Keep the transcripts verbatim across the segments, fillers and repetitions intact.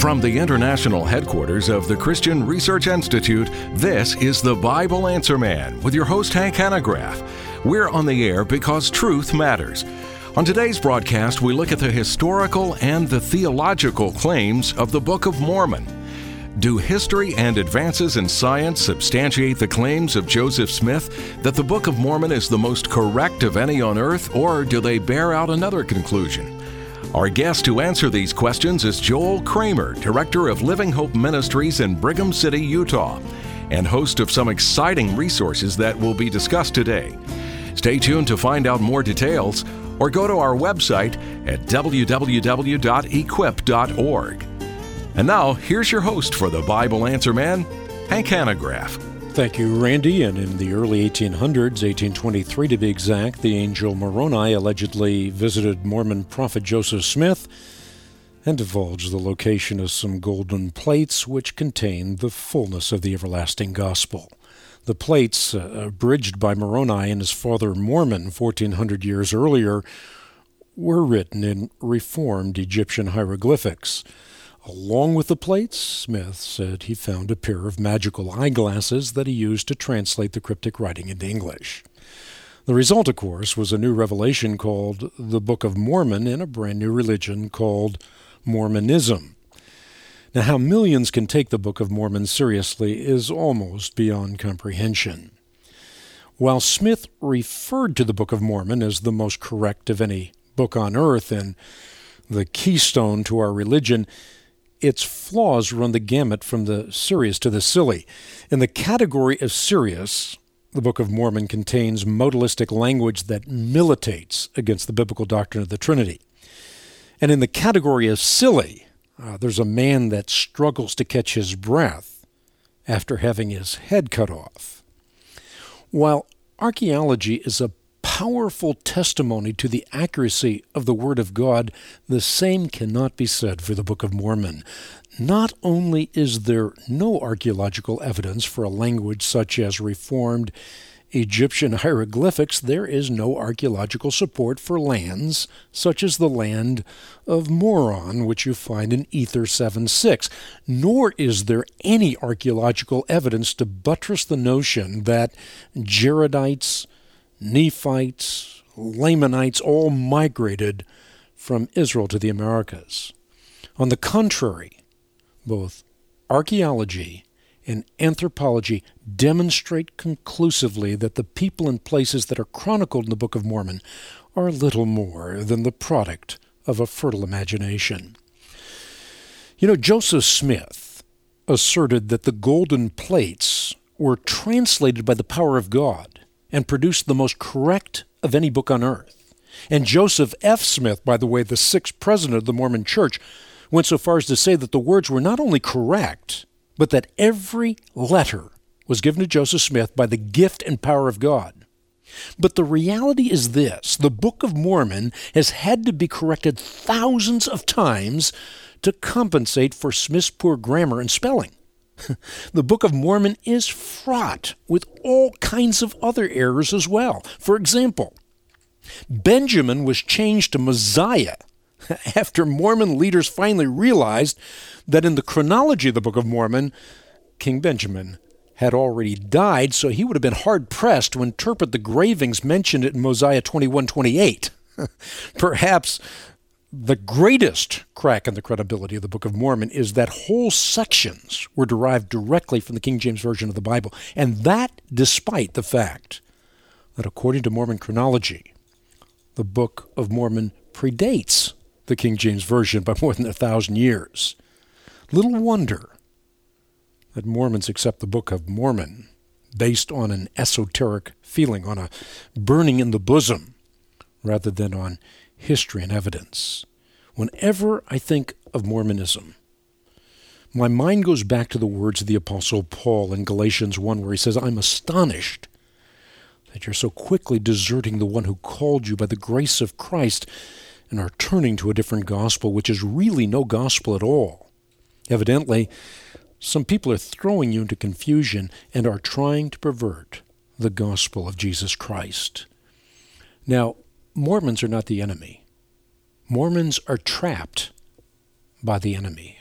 From the international headquarters of the Christian Research Institute, this is the Bible Answer Man with your host, Hank Hanegraaff. We're on the air because truth matters. On today's broadcast, we look at the historical and the theological claims of the Book of Mormon. Do history and advances in science substantiate the claims of Joseph Smith that the Book of Mormon is the most correct of any on earth, or do they bear out another conclusion? Our guest to answer these questions is Joel Kramer, Director of Living Hope Ministries in Brigham City, Utah, and host of some exciting resources that will be discussed today. Stay tuned to find out more details, or go to our website at w w w dot equip dot org. And now, here's your host for the Bible Answer Man, Hank Hanegraaff. Thank you, Randy. And in the early eighteen hundreds, eighteen twenty-three to be exact, the angel Moroni allegedly visited Mormon prophet Joseph Smith and divulged the location of some golden plates which contained the fullness of the everlasting gospel. The plates, uh, abridged by Moroni and his father Mormon fourteen hundred years earlier, were written in Reformed Egyptian hieroglyphics. Along with the plates, Smith said he found a pair of magical eyeglasses that he used to translate the cryptic writing into English. The result, of course, was a new revelation called the Book of Mormon and a brand new religion called Mormonism. Now, how millions can take the Book of Mormon seriously is almost beyond comprehension. While Smith referred to the Book of Mormon as the most correct of any book on earth and the keystone to our religion, its flaws run the gamut from the serious to the silly. In the category of serious, the Book of Mormon contains modalistic language that militates against the biblical doctrine of the Trinity. And in the category of silly, uh, there's a man that struggles to catch his breath after having his head cut off. While archaeology is a powerful testimony to the accuracy of the Word of God, the same cannot be said for the Book of Mormon. Not only is there no archaeological evidence for a language such as Reformed Egyptian hieroglyphics, there is no archaeological support for lands such as the land of Moron, which you find in Ether seven six, nor is there any archaeological evidence to buttress the notion that Jaredites, Nephites, Lamanites all migrated from Israel to the Americas. On the contrary, both archaeology and anthropology demonstrate conclusively that the people and places that are chronicled in the Book of Mormon are little more than the product of a fertile imagination. You know, Joseph Smith asserted that the golden plates were translated by the power of God and produced the most correct of any book on earth. And Joseph F. Smith, by the way, the sixth president of the Mormon Church, went so far as to say that the words were not only correct, but that every letter was given to Joseph Smith by the gift and power of God. But the reality is this: the Book of Mormon has had to be corrected thousands of times to compensate for Smith's poor grammar and spelling. The Book of Mormon is fraught with all kinds of other errors as well. For example, Benjamin was changed to Mosiah after Mormon leaders finally realized that in the chronology of the Book of Mormon, King Benjamin had already died, so he would have been hard-pressed to interpret the gravings mentioned in Mosiah twenty-one twenty-eight. Perhaps the greatest crack in the credibility of the Book of Mormon is that whole sections were derived directly from the King James Version of the Bible, and that despite the fact that according to Mormon chronology, the Book of Mormon predates the King James Version by more than a thousand years. Little wonder that Mormons accept the Book of Mormon based on an esoteric feeling, on a burning in the bosom, rather than on history and evidence. Whenever I think of Mormonism, my mind goes back to the words of the Apostle Paul in Galatians one, where he says, "I'm astonished that you're so quickly deserting the one who called you by the grace of Christ and are turning to a different gospel, which is really no gospel at all." Evidently, some people are throwing you into confusion and are trying to pervert the gospel of Jesus Christ. Now, Mormons are not the enemy. Mormons are trapped by the enemy.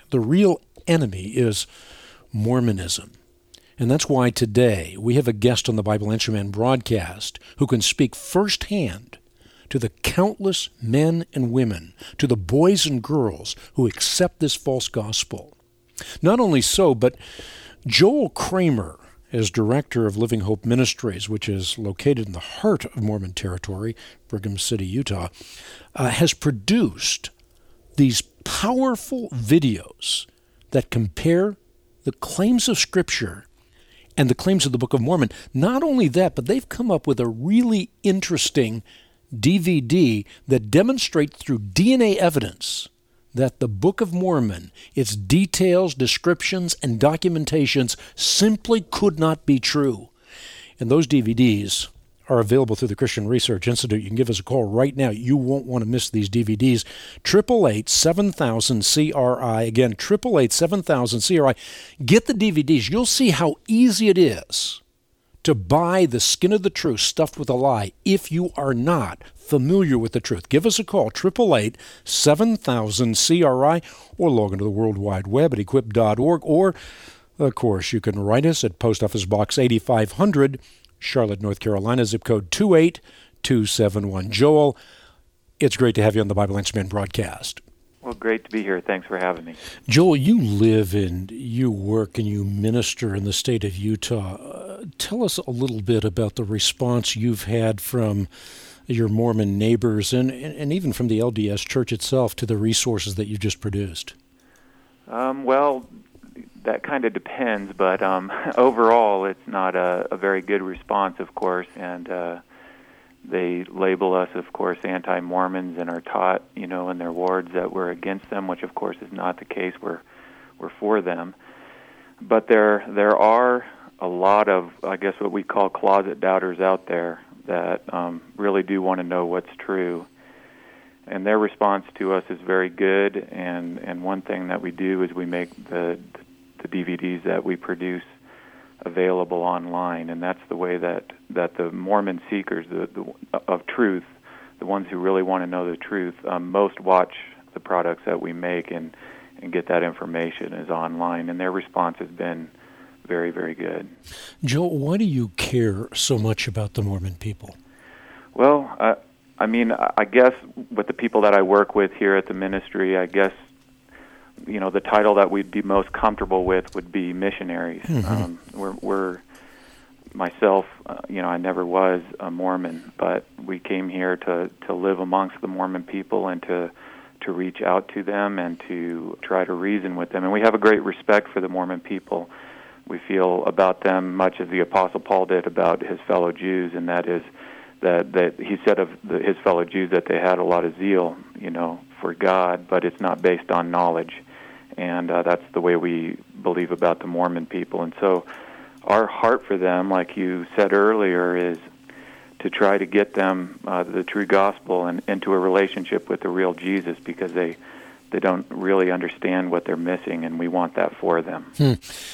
The real enemy is Mormonism. And that's why today we have a guest on the Bible Answer Man broadcast who can speak firsthand to the countless men and women, to the boys and girls who accept this false gospel. Not only so, but Joel Kramer, as director of Living Hope Ministries, which is located in the heart of Mormon territory, Brigham City, Utah, uh, has produced these powerful videos that compare the claims of Scripture and the claims of the Book of Mormon. Not only that, but they've come up with a really interesting D V D that demonstrates through D N A evidence that the Book of Mormon, its details, descriptions, and documentations simply could not be true. And those D V Ds are available through the Christian Research Institute. You can give us a call right now. You won't want to miss these D V Ds. eight eight eight, seven thousand, C R I. Again, eight eight eight, seven thousand, C R I. Get the D V Ds. You'll see how easy it is to buy the skin of the truth stuffed with a lie if you are not familiar with the truth. Give us a call, eight eight eight, seven thousand, C R I, or log into the World Wide Web at equip dot org. Or, of course, you can write us at Post Office Box eighty-five hundred, Charlotte, North Carolina, zip code two eight two seven one. Joel, it's great to have you on the Bible Answer Man broadcast. Well, great to be here. Thanks for having me. Joel, you live and you work and you minister in the state of Utah. Uh, tell us a little bit about the response you've had from your Mormon neighbors and, and, and even from the L D S Church itself to the resources that you just produced. Um, well, that kind of depends, but um, overall it's not a, a very good response, of course, and uh, they label us, of course, anti-Mormons and are taught, you know, in their wards that we're against them, which, of course, is not the case. We're we're for them. But there there are a lot of, I guess, what we call closet doubters out there that um, really do want to know what's true. And their response to us is very good, and, and one thing that we do is we make the, the D V Ds that we produce available online, and that's the way that, that the Mormon seekers the, the, of truth, the ones who really want to know the truth, um, most watch the products that we make and, and get that information is online, and their response has been very, very good. Joel, why do you care so much about the Mormon people? Well, uh, I mean, I guess with the people that I work with here at the ministry, I guess, you know, the title that we'd be most comfortable with would be missionaries. Mm-hmm. Um, we're, we're myself, uh, you know, I never was a Mormon, but we came here to, to live amongst the Mormon people and to to reach out to them and to try to reason with them. And we have a great respect for the Mormon people. We feel about them much as the Apostle Paul did about his fellow Jews, and that is that, that he said of the, his fellow Jews that they had a lot of zeal, you know, for God, but it's not based on knowledge. And uh, that's the way we believe about the Mormon people. And so our heart for them, like you said earlier, is to try to get them uh, the true gospel and into a relationship with the real Jesus, because they they don't really understand what they're missing, and we want that for them. Hmm.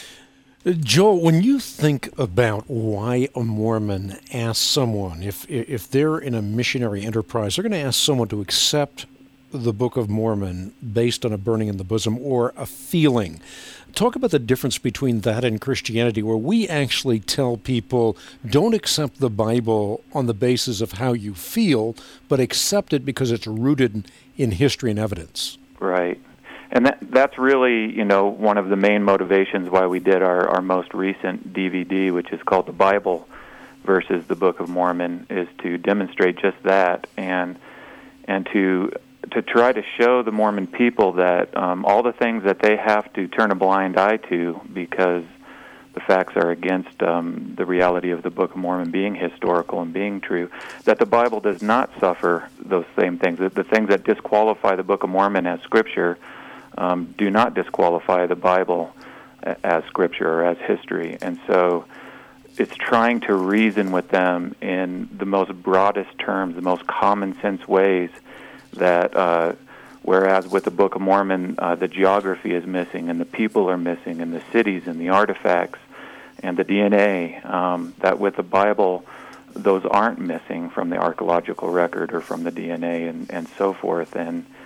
Joel, when you think about why a Mormon asks someone, if if they're in a missionary enterprise, they're going to ask someone to accept the Book of Mormon based on a burning in the bosom or a feeling. Talk about the difference between that and Christianity, where we actually tell people, don't accept the Bible on the basis of how you feel, but accept it because it's rooted in history and evidence. Right. And that that's really, you know, one of the main motivations why we did our, our most recent D V D, which is called The Bible versus the Book of Mormon, is to demonstrate just that and and to to try to show the Mormon people that um, all the things that they have to turn a blind eye to because the facts are against um, the reality of the Book of Mormon being historical and being true, that the Bible does not suffer those same things. The, the things that disqualify the Book of Mormon as Scripture um, do not disqualify the Bible as Scripture or as history. And so it's trying to reason with them in the most broadest terms, the most common sense ways, that uh, whereas with the Book of Mormon, uh, the geography is missing, and the people are missing, and the cities, and the artifacts, and the D N A, um, that with the Bible, those aren't missing from the archaeological record or from the D N A and, and so forth. And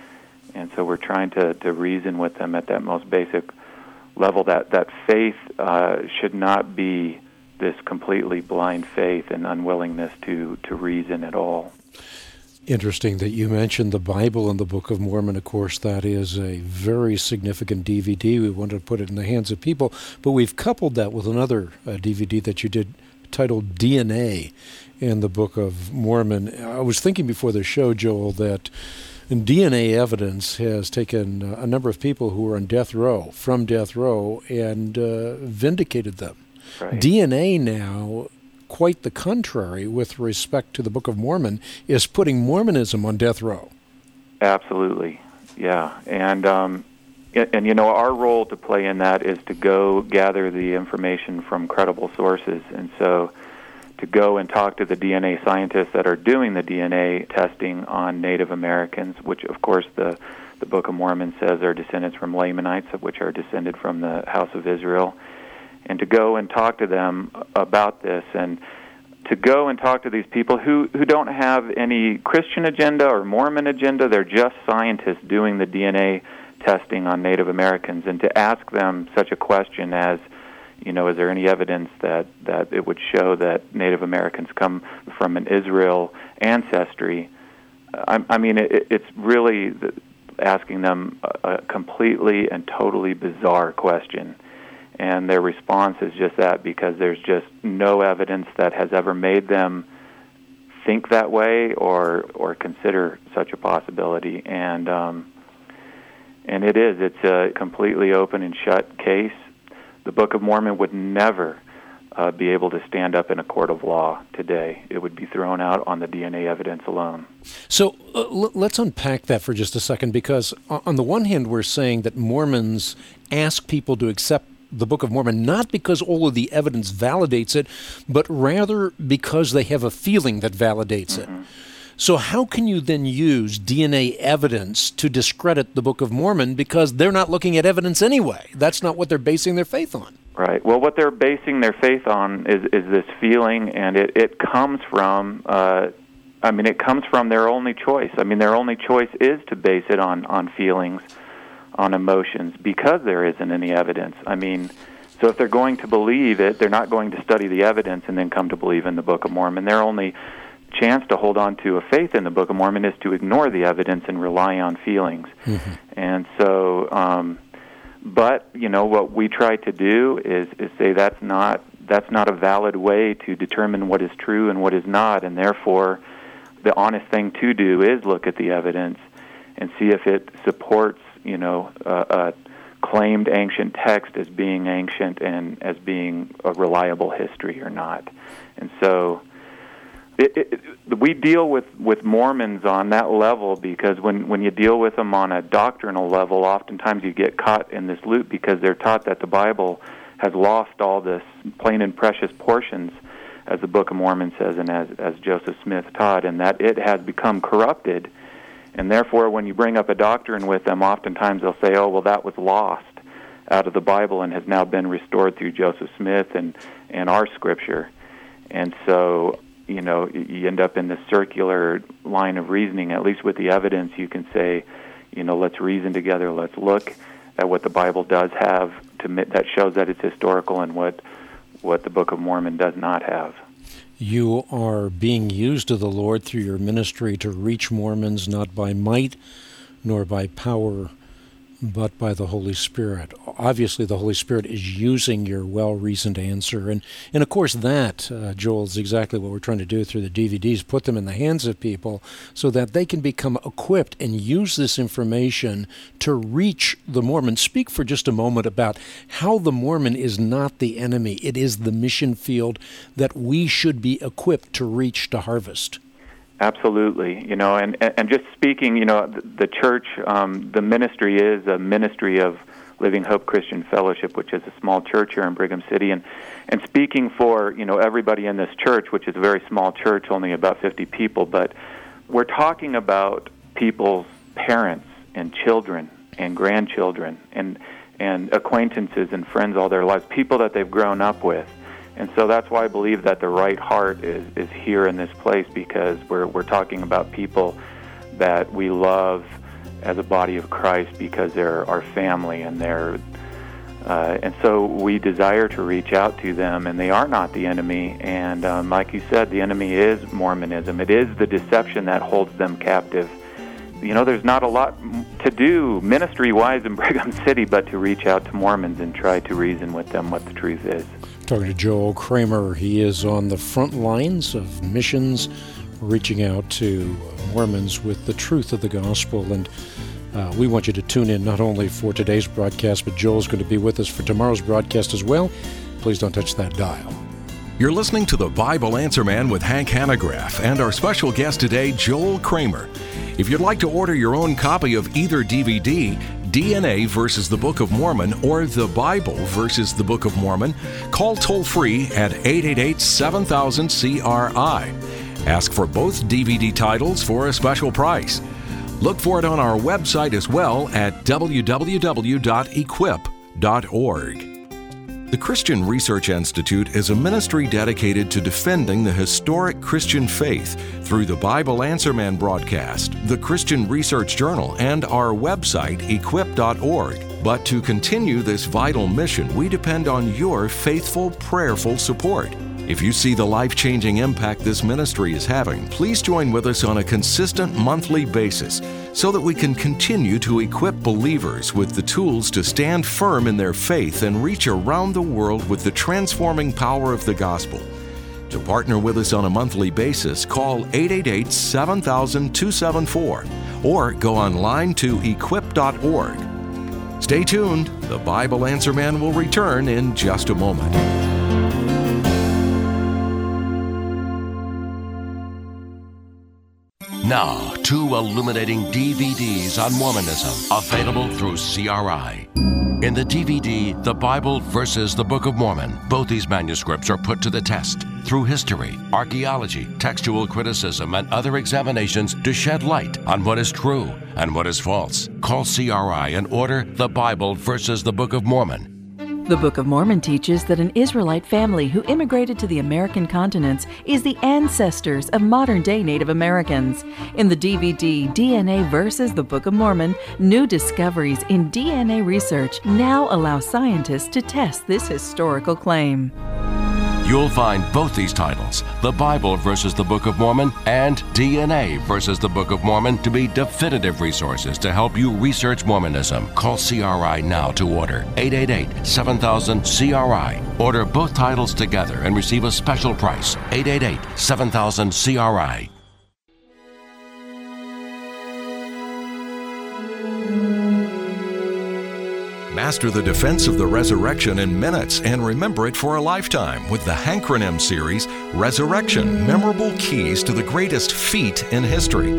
And so we're trying to, to reason with them at that most basic level, that, that faith uh, should not be this completely blind faith and unwillingness to, to reason at all. Interesting that you mentioned the Bible and the Book of Mormon. Of course, that is a very significant D V D. We wanted to put it in the hands of people, but we've coupled that with another uh, D V D that you did titled D N A in the Book of Mormon. I was thinking before the show, Joel, that D N A evidence has taken a number of people who were on death row, from death row, and uh, vindicated them. Right. D N A now, quite the contrary with respect to the Book of Mormon, is putting Mormonism on death row. Absolutely, yeah. And, um, and, and, you know, our role to play in that is to go gather the information from credible sources. And so to go and talk to the D N A scientists that are doing the D N A testing on Native Americans, which, of course, the, the Book of Mormon says are descendants from Lamanites, which are descended from the house of Israel, and to go and talk to them about this, and to go and talk to these people who, who don't have any Christian agenda or Mormon agenda. They're just scientists doing the D N A testing on Native Americans, and to ask them such a question as, you know, is there any evidence that, that it would show that Native Americans come from an Israel ancestry? I, I mean, it, it's really asking them a, a completely and totally bizarre question. And their response is just that, because there's just no evidence that has ever made them think that way or or consider such a possibility. And um, and it is. It's a completely open and shut case. The Book of Mormon would never uh, be able to stand up in a court of law today. It would be thrown out on the D N A evidence alone. So uh, l- let's unpack that for just a second, because on the one hand, we're saying that Mormons ask people to accept the Book of Mormon not because all of the evidence validates it, but rather because they have a feeling that validates mm-hmm. it. So how can you then use D N A evidence to discredit the Book of Mormon, because they're not looking at evidence anyway? That's not what they're basing their faith on. Right. Well, what they're basing their faith on is, is this feeling, and it, it comes from, uh, I mean, it comes from their only choice. I mean, their only choice is to base it on, on feelings, on emotions, because there isn't any evidence. I mean, so if they're going to believe it, they're not going to study the evidence and then come to believe in the Book of Mormon. Their only chance to hold on to a faith in the Book of Mormon is to ignore the evidence and rely on feelings. Mm-hmm. And so, um, but, you know, what we try to do is, is say that's not, that's not a valid way to determine what is true and what is not, and therefore the honest thing to do is look at the evidence and see if it supports, you know, uh, a claimed ancient text as being ancient and as being a reliable history or not. And so it, it, we deal with, with Mormons on that level, because when, when you deal with them on a doctrinal level, oftentimes you get caught in this loop, because they're taught that the Bible has lost all this plain and precious portions, as the Book of Mormon says and as, as Joseph Smith taught, and that it has become corrupted. And therefore, when you bring up a doctrine with them, oftentimes they'll say, oh, well, that was lost out of the Bible and has now been restored through Joseph Smith and, and our Scripture. And so, you know, you end up in this circular line of reasoning. At least with the evidence, you can say, you know, let's reason together. Let's look at what the Bible does have to that shows that it's historical, and what what the Book of Mormon does not have. You are being used of the Lord through your ministry to reach Mormons, not by might nor by power, but by the Holy Spirit. Obviously, the Holy Spirit is using your well-reasoned answer. And, and of course, that, uh, Joel, is exactly what we're trying to do through the D V Ds, put them in the hands of people so that they can become equipped and use this information to reach the Mormon. Speak for just a moment about how the Mormon is not the enemy. It is the mission field that we should be equipped to reach, to harvest. Absolutely, you know, and, and just speaking, you know, the, the church, um, the ministry is a ministry of Living Hope Christian Fellowship, which is a small church here in Brigham City, and, and speaking for, you know, everybody in this church, which is a very small church, only about fifty people, but we're talking about people's parents and children and grandchildren and, and acquaintances and friends all their lives, people that they've grown up with. And so that's why I believe that the right heart is, is here in this place, because we're we're talking about people that we love as a body of Christ because they're our family, and they're uh, and so we desire to reach out to them, and they are not the enemy. And um, like you said, the enemy is Mormonism. It is the deception that holds them captive. You know, there's not a lot to do ministry-wise in Brigham City but to reach out to Mormons and try to reason with them what the truth is. Talking to Joel Kramer. He is on the front lines of missions, reaching out to Mormons with the truth of the gospel. And uh, we want you to tune in not only for today's broadcast, but Joel's going to be with us for tomorrow's broadcast as well. Please don't touch that dial. You're listening to the Bible Answer Man with Hank Hanegraaff and our special guest today, Joel Kramer. If you'd like to order your own copy of either D V D, D N A versus the Book of Mormon, or The Bible versus the Book of Mormon, call toll-free at eight eight eight, seven thousand, C R I. Ask for both D V D titles for a special price. Look for it on our website as well at w w w dot equip dot org. The Christian Research Institute is a ministry dedicated to defending the historic Christian faith through the Bible Answer Man broadcast, the Christian Research Journal, and our website, equip dot org. But to continue this vital mission, we depend on your faithful, prayerful support. If you see the life-changing impact this ministry is having, please join with us on a consistent monthly basis so that we can continue to equip believers with the tools to stand firm in their faith and reach around the world with the transforming power of the gospel. To partner with us on a monthly basis, call eight eight eight, seven thousand, two seven four or go online to equip dot org. Stay tuned. The Bible Answer Man will return in just a moment. Now, two illuminating D V Ds on Mormonism, available through C R I. In the D V D, The Bible versus the Book of Mormon, both these manuscripts are put to the test through history, archaeology, textual criticism, and other examinations to shed light on what is true and what is false. Call C R I and order The Bible versus the Book of Mormon. The Book of Mormon teaches that an Israelite family who immigrated to the American continents is the ancestors of modern-day Native Americans. In the D V D, D N A versus the Book of Mormon, new discoveries in D N A research now allow scientists to test this historical claim. You'll find both these titles, The Bible versus the Book of Mormon and D N A versus the Book of Mormon, to be definitive resources to help you research Mormonism. Call C R I now to order eight eight eight, seven thousand, C R I. Order both titles together and receive a special price, eight eight eight, seven thousand, C R I. Master the defense of the resurrection in minutes and remember it for a lifetime with the Hankronym series, Resurrection, Memorable Keys to the Greatest Feat in History.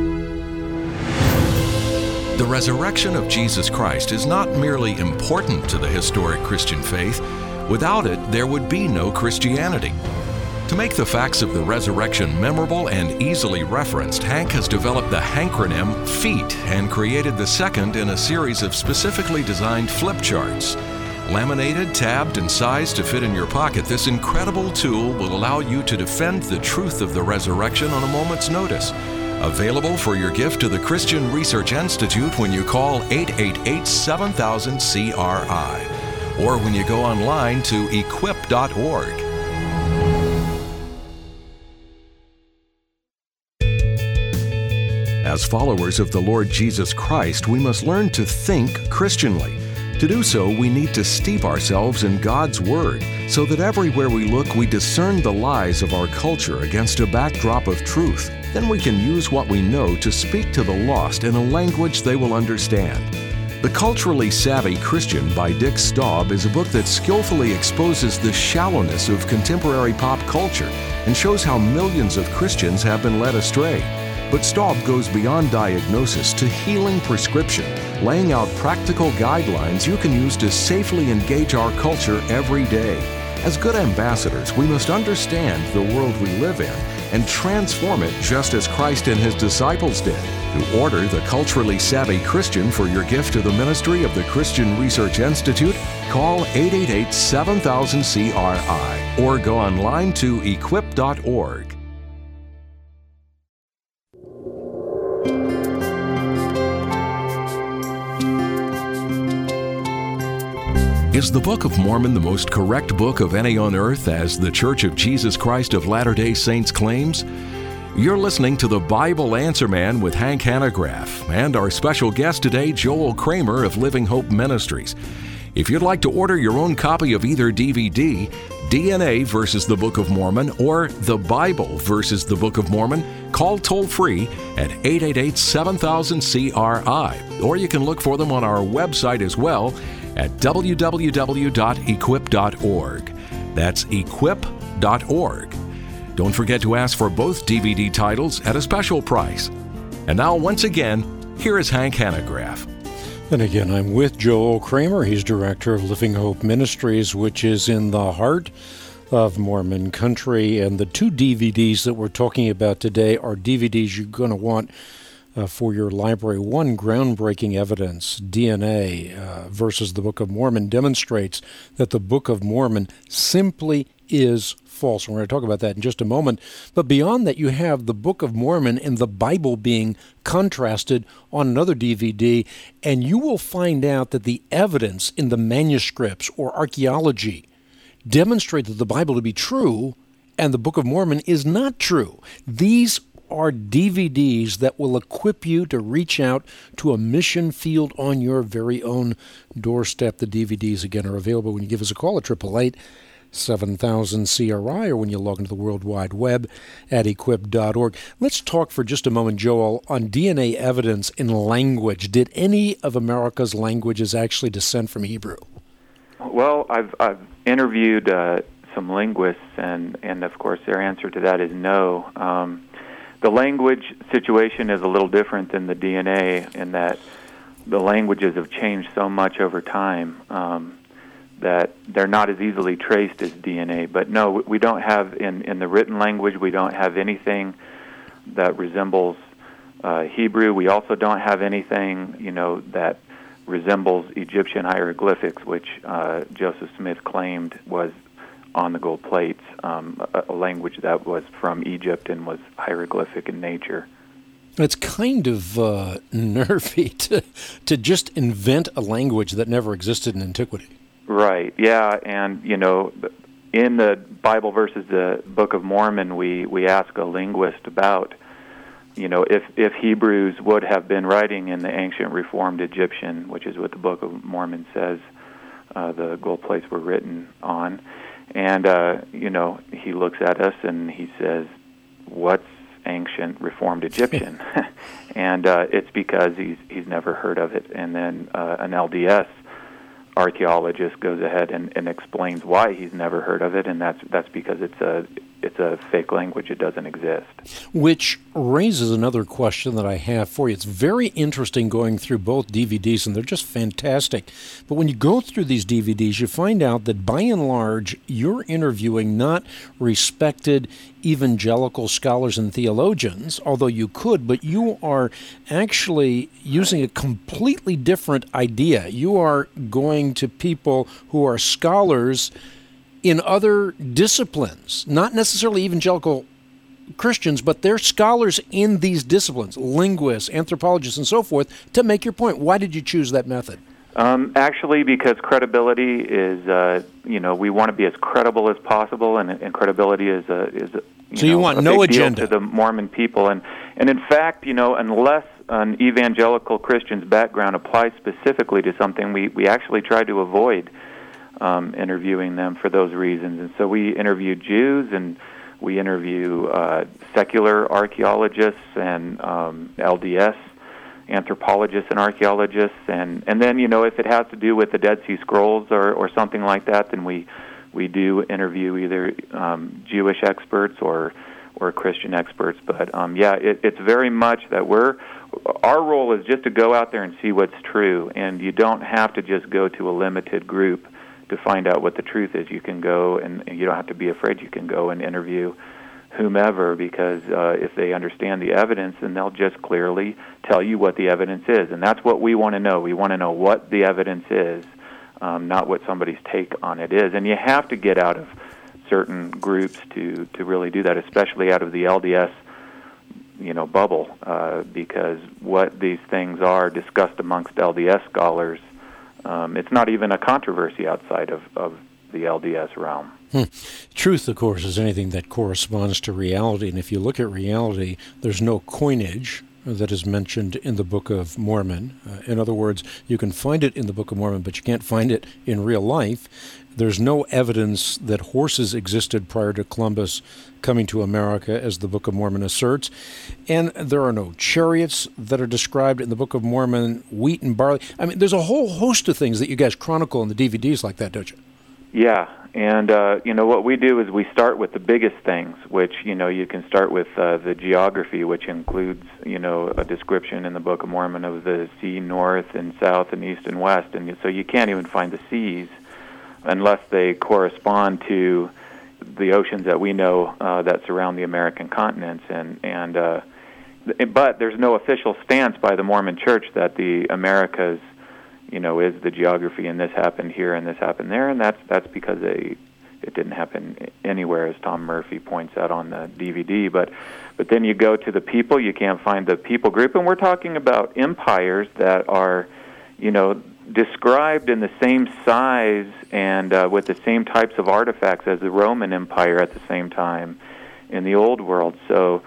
The resurrection of Jesus Christ is not merely important to the historic Christian faith. Without it, there would be no Christianity. To make the facts of the resurrection memorable and easily referenced, Hank has developed the Hankronym Feat and created the second in a series of specifically designed flip charts. Laminated, tabbed, and sized to fit in your pocket, this incredible tool will allow you to defend the truth of the resurrection on a moment's notice. Available for your gift to the Christian Research Institute when you call eight eight eight, seven thousand, C R I or when you go online to equip dot org. As followers of the Lord Jesus Christ, we must learn to think Christianly. To do so, we need to steep ourselves in God's Word so that everywhere we look, we discern the lies of our culture against a backdrop of truth. Then we can use what we know to speak to the lost in a language they will understand. The Culturally Savvy Christian by Dick Staub is a book that skillfully exposes the shallowness of contemporary pop culture and shows how millions of Christians have been led astray. But Staub goes beyond diagnosis to healing prescription, laying out practical guidelines you can use to safely engage our culture every day. As good ambassadors, we must understand the world we live in and transform it just as Christ and His disciples did. To order the Culturally Savvy Christian for your gift to the ministry of the Christian Research Institute, call eight eight eight, seven thousand, C R I or go online to equip dot org. Is the Book of Mormon the most correct book of any on earth, as the Church of Jesus Christ of Latter-day Saints claims? You're listening to the Bible Answer Man with Hank Hanegraaff and our special guest today, Joel Kramer of Living Hope Ministries. If you'd like to order your own copy of either D V D, D N A versus the Book of Mormon, or The Bible versus the Book of Mormon, call toll-free at eight eight eight, seven thousand, C R I. Or you can look for them on our website as well at w w w dot equip dot org. That's equip dot org. Don't forget to ask for both D V D titles at a special price. And now, once again, here is Hank Hanegraaff. And again, I'm with Joel Kramer. He's director of Living Hope Ministries, which is in the heart of Mormon country. And the two D V Ds that we're talking about today are D V Ds you're going to want uh, for your library. One, Groundbreaking Evidence, D N A uh, versus the Book of Mormon, demonstrates that the Book of Mormon simply is false. We're going to talk about that in just a moment. But beyond that, you have the Book of Mormon and the Bible being contrasted on another D V D, and you will find out that the evidence in the manuscripts or archaeology demonstrate that the Bible to be true and the Book of Mormon is not true. These are D V Ds that will equip you to reach out to a mission field on your very own doorstep. The D V Ds, again, are available when you give us a call at eight eight eight, seven thousand, C R I, or when you log into the World Wide Web at equip dot org. Let's talk for just a moment, Joel, on D N A evidence in language. Did any of America's languages actually descend from Hebrew? Well, I've, I've interviewed uh, some linguists, and, and of course their answer to that is no. Um, the language situation is a little different than the D N A in that the languages have changed so much over time um, that they're not as easily traced as D N A. But no, we don't have, in, in the written language, we don't have anything that resembles uh, Hebrew. We also don't have anything, you know, that resembles Egyptian hieroglyphics, which uh, Joseph Smith claimed was on the gold plates, um, a, a language that was from Egypt and was hieroglyphic in nature. It's kind of uh, nervy to, to just invent a language that never existed in antiquity. Right, yeah, and, you know, in the Bible versus the Book of Mormon, we, we ask a linguist about, you know, if, if Hebrews would have been writing in the ancient Reformed Egyptian, which is what the Book of Mormon says uh, the gold plates were written on, and, uh, you know, he looks at us and he says, what's ancient Reformed Egyptian? and uh, it's because he's he's never heard of it. And then uh, an L D S archaeologist goes ahead and, and explains why he's never heard of it, and that's that's because it's a it's a fake language. It doesn't exist. Which raises another question that I have for you. It's very interesting going through both D V Ds, and they're just fantastic. But when you go through these D V Ds, you find out that by and large, you're interviewing not respected evangelical scholars and theologians, although you could, but you are actually using a completely different idea. You are going to people who are scholars in other disciplines, not necessarily evangelical Christians, but they're scholars in these disciplines, linguists, anthropologists, and so forth, to make your point. Why did you choose that method? Um, actually, because credibility is, uh, you know, we want to be as credible as possible, and, and credibility is a is a, you so know, you want a no big agenda deal to the Mormon people, and and in fact, you know, unless an evangelical Christian's background applies specifically to something, we we actually try to avoid um, interviewing them for those reasons, and so we interview Jews and we interview uh, secular archaeologists and um, L D S anthropologists and archaeologists, and, and then, you know, if it has to do with the Dead Sea Scrolls or, or something like that, then we we do interview either um, Jewish experts or or Christian experts. But um, yeah, it, it's very much that we're our role is just to go out there and see what's true, and you don't have to just go to a limited group to find out what the truth is. You can go, and, and you don't have to be afraid. You can go and interview whomever, because uh, if they understand the evidence, then they'll just clearly tell you what the evidence is. And that's what we want to know. We want to know what the evidence is, um, not what somebody's take on it is. And you have to get out of certain groups to, to really do that, especially out of the L D S, you know, bubble, uh, because what these things are discussed amongst L D S scholars um, it's not even a controversy outside of, of the L D S realm. Hmm. Truth, of course, is anything that corresponds to reality, and if you look at reality, there's no coinage that is mentioned in the Book of Mormon. Uh, in other words, you can find it in the Book of Mormon, but you can't find it in real life. There's no evidence that horses existed prior to Columbus coming to America, as the Book of Mormon asserts. And there are no chariots that are described in the Book of Mormon, wheat and barley. I mean, there's a whole host of things that you guys chronicle in the D V Ds like that, don't you? Yeah, and, uh, you know, what we do is we start with the biggest things, which, you know, you can start with uh, the geography, which includes, you know, a description in the Book of Mormon of the sea north and south and east and west. And so you can't even find the seas unless they correspond to the oceans that we know uh, that surround the American continents. And, and uh, but there's no official stance by the Mormon Church that the Americas, you know, is the geography, and this happened here and this happened there, and that's that's because they, it didn't happen anywhere, as Tom Murphy points out on the D V D. But but then you go to the people, you can't find the people group, and we're talking about empires that are, you know, described in the same size and uh, with the same types of artifacts as the Roman Empire at the same time in the Old World. So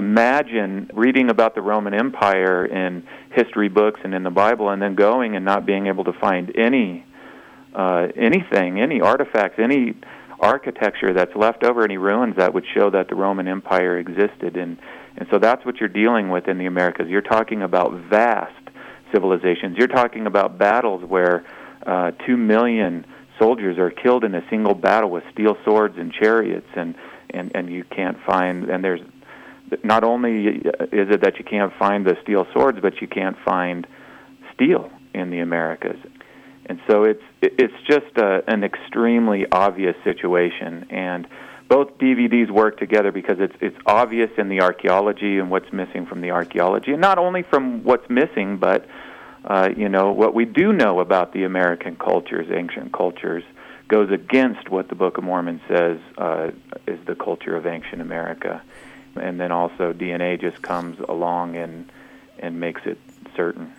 imagine reading about the Roman Empire in history books and in the Bible, and then going and not being able to find any uh, anything, any artifacts, any architecture that's left over, any ruins that would show that the Roman Empire existed. And, and so that's what you're dealing with in the Americas. You're talking about vast civilizations. You're talking about battles where uh, two million soldiers are killed in a single battle with steel swords and chariots, and, and, and you can't find, and there's not only is it that you can't find the steel swords, but you can't find steel in the Americas. And so it's it's just a, an extremely obvious situation. And both D V Ds work together because it's it's obvious in the archaeology and what's missing from the archaeology, and not only from what's missing, but uh, you know, what we do know about the American cultures, ancient cultures, goes against what the Book of Mormon says uh, is the culture of ancient America. And then also D N A just comes along and and makes it certain.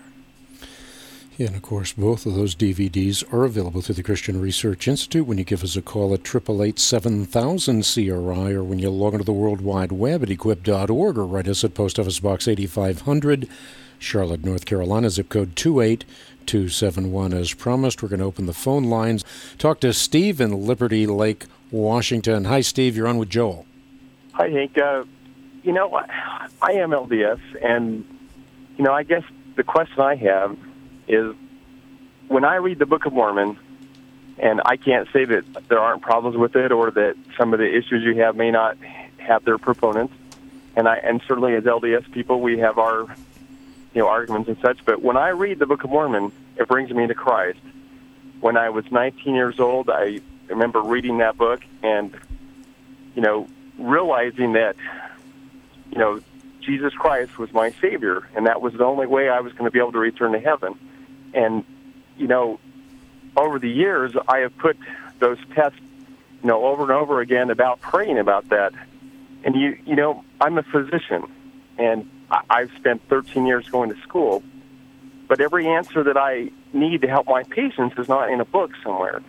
Yeah, and of course, both of those D V Ds are available through the Christian Research Institute when you give us a call at eight eight eight, seven thousand C R I, or when you log into the World Wide Web at equip dot org, or write us at Post Office Box eighty-five hundred, Charlotte, North Carolina, zip code two eight two seven one. As promised, we're going to open the phone lines. Talk to Steve in Liberty Lake, Washington. Hi, Steve. You're on with Joel. Hi, Hank. Uh, you know, I, I am L D S, and, you know, I guess the question I have is, when I read the Book of Mormon, and I can't say that there aren't problems with it or that some of the issues you have may not have their proponents, and I and certainly as L D S people we have our, you know, arguments and such, but when I read the Book of Mormon, it brings me to Christ. When I was nineteen years old, I remember reading that book and, you know, realizing that, you know, Jesus Christ was my Savior, and that was the only way I was going to be able to return to heaven. And, you know, over the years, I have put those tests, you know, over and over again about praying about that. And, you you know, I'm a physician, and I've spent thirteen years going to school, but every answer that I need to help my patients is not in a book somewhere.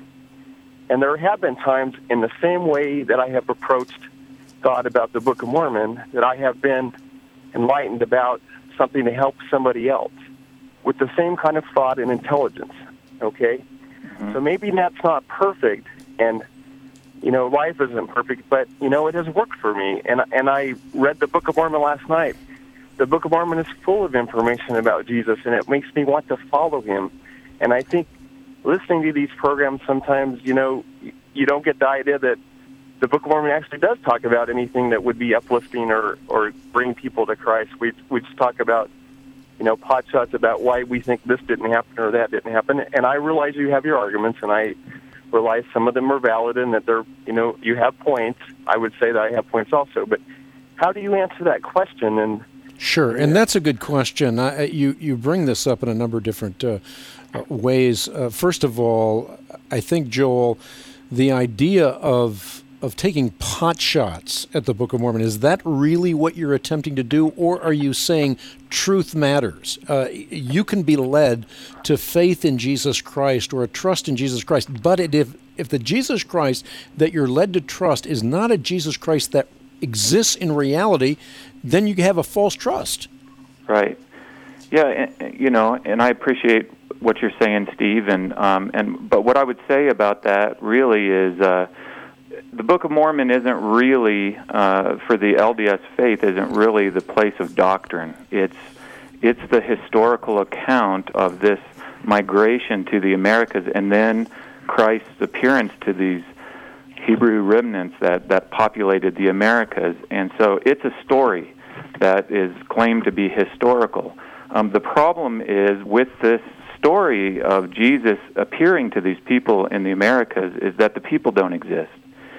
And there have been times in the same way that I have approached God about the Book of Mormon that I have been enlightened about something to help somebody else with the same kind of thought and intelligence, okay? Mm-hmm. So maybe that's not perfect, and, you know, life isn't perfect, but, you know, it has worked for me. And, and I read the Book of Mormon last night. The Book of Mormon is full of information about Jesus, and it makes me want to follow him. And I think listening to these programs sometimes, you know, you don't get the idea that the Book of Mormon actually does talk about anything that would be uplifting or, or bring people to Christ. We we just talk about, you know, pot shots about why we think this didn't happen or that didn't happen. And I realize you have your arguments, and I realize some of them are valid and that they're, you know, you have points. I would say that I have points also. But how do you answer that question? And Sure, and that's a good question. I, you, you bring this up in a number of different uh, uh, ways. Uh, first of all, I think, Joel, the idea of of taking pot shots at the Book of Mormon. Is that really what you're attempting to do, or are you saying truth matters? Uh, you can be led to faith in Jesus Christ or a trust in Jesus Christ, but it, if if the Jesus Christ that you're led to trust is not a Jesus Christ that exists in reality, then you have a false trust. Right. Yeah, you know, and I appreciate what you're saying, Steve, and um, and but what I would say about that really is uh, the Book of Mormon isn't really uh, for the L D S faith isn't really the place of doctrine. It's it's the historical account of this migration to the Americas, and then Christ's appearance to these Hebrew remnants that, that populated the Americas. And so it's a story that is claimed to be historical. Um, the problem is with this story of Jesus appearing to these people in the Americas is that the people don't exist.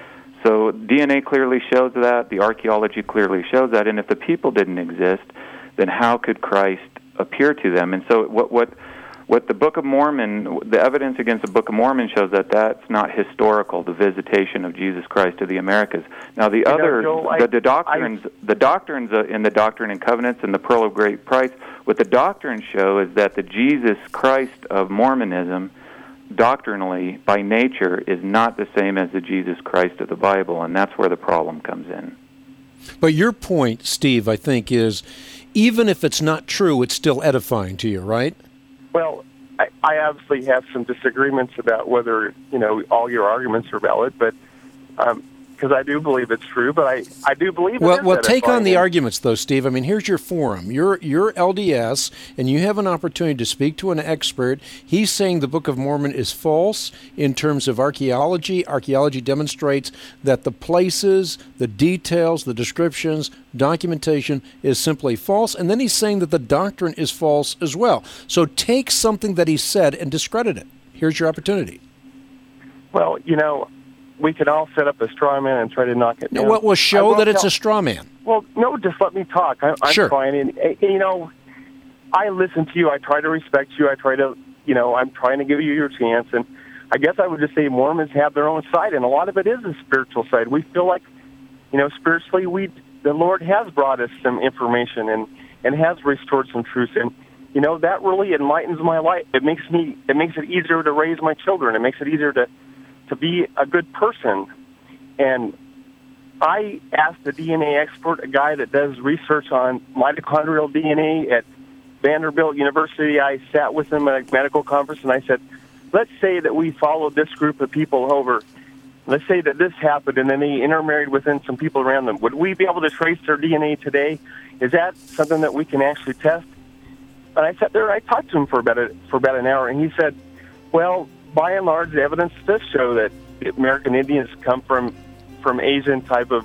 So D N A clearly shows that, the archaeology clearly shows that, and if the people didn't exist, then how could Christ appear to them? And so what what what the Book of Mormon, the evidence against the Book of Mormon shows that that's not historical, the visitation of Jesus Christ to the Americas. Now the you other, know, Joel, the, the doctrines, I, the doctrines in the Doctrine and Covenants and the Pearl of Great Price, what the doctrines show is that the Jesus Christ of Mormonism, doctrinally, by nature, is not the same as the Jesus Christ of the Bible, and that's where the problem comes in. But your point, Steve, I think, is even if it's not true, it's still edifying to you, right? Well, I, I obviously have some disagreements about whether, you know, all your arguments are valid, but um, because I do believe it's true, but I, I do believe it well, is Well, take on the and, arguments, though, Steve. I mean, here's your forum. You're, you're L D S, and you have an opportunity to speak to an expert. He's saying the Book of Mormon is false in terms of archaeology. Archaeology demonstrates that the places, the details, the descriptions, documentation is simply false. And then he's saying that the doctrine is false as well. So take something that he said and discredit it. Here's your opportunity. Well, you know, we could all set up a straw man and try to knock it down. Well, we'll show that it's a straw man. Well, no, just let me talk. I, I'm sure. fine. And, and, you know, I listen to you. I try to respect you. I try to, you know, I'm trying to give you your chance. And I guess I would just say Mormons have their own side, and a lot of it is a spiritual side. We feel like, you know, spiritually, we the Lord has brought us some information and, and has restored some truth. And, you know, that really enlightens my life. It makes me, it makes it easier to raise my children. It makes it easier to to be a good person. And I asked a D N A expert, a guy that does research on mitochondrial D N A at Vanderbilt University. I sat with him at a medical conference, and I said, let's say that we followed this group of people over. Let's say that this happened, and then they intermarried within some people around them. Would we be able to trace their D N A today? Is that something that we can actually test? And I sat there, and I talked to him for about, a, for about an hour, and he said, well, by and large, the evidence does show that American Indians come from from Asian type of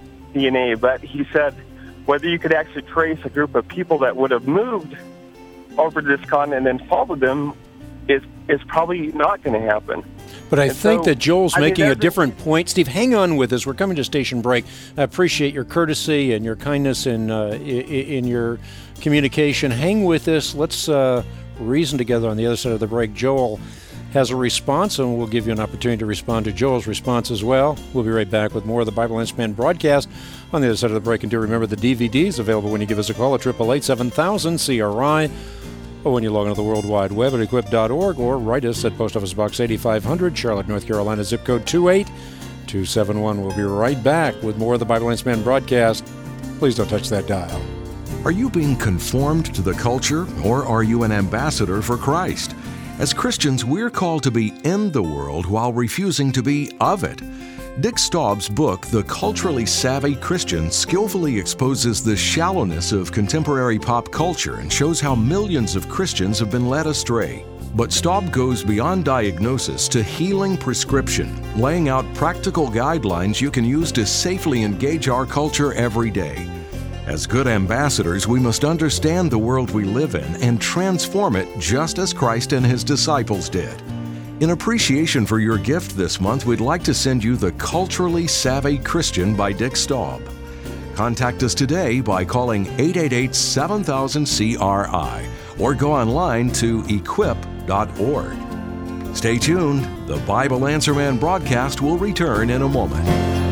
D N A. But he said whether you could actually trace a group of people that would have moved over to this continent and then followed them is is probably not going to happen. But I and think so, that Joel's I making mean, a different point. Steve, hang on with us. We're coming to station break. I appreciate your courtesy and your kindness in, uh, in your communication. Hang with us. Let's uh, reason together on the other side of the break. Joel has a response, and we'll give you an opportunity to respond to Joel's response as well. We'll be right back with more of the Bible Answer Man broadcast on the other side of the break. And do remember the D V D is available when you give us a call at eight eight eight, seven thousand, C R I, or when you log into the World Wide Web at equip dot org, or write us at Post Office Box eighty-five hundred, Charlotte, North Carolina, zip code two eight two seven one. We'll be right back with more of the Bible Answer Man broadcast. Please don't touch that dial. Are you being conformed to the culture, or are you an ambassador for Christ? As Christians, we're called to be in the world while refusing to be of it. Dick Staub's book, The Culturally Savvy Christian, skillfully exposes the shallowness of contemporary pop culture and shows how millions of Christians have been led astray. But Staub goes beyond diagnosis to healing prescription, laying out practical guidelines you can use to safely engage our culture every day. As good ambassadors, we must understand the world we live in and transform it just as Christ and His disciples did. In appreciation for your gift this month, we'd like to send you The Culturally Savvy Christian by Dick Staub. Contact us today by calling eight eight eight, seven thousand, C R I or go online to equip dot org. Stay tuned. The Bible Answer Man broadcast will return in a moment.